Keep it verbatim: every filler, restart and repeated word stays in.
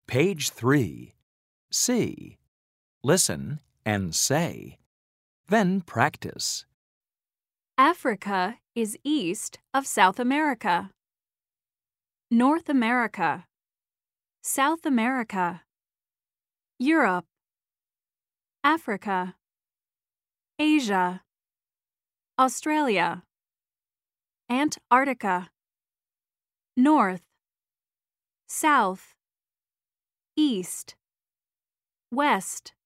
Page three. See. Listen and say. Then practice. Africa is east of South America. North America. South America. Europe. Africa. Asia. Australia. Antarctica. North. South. East. West.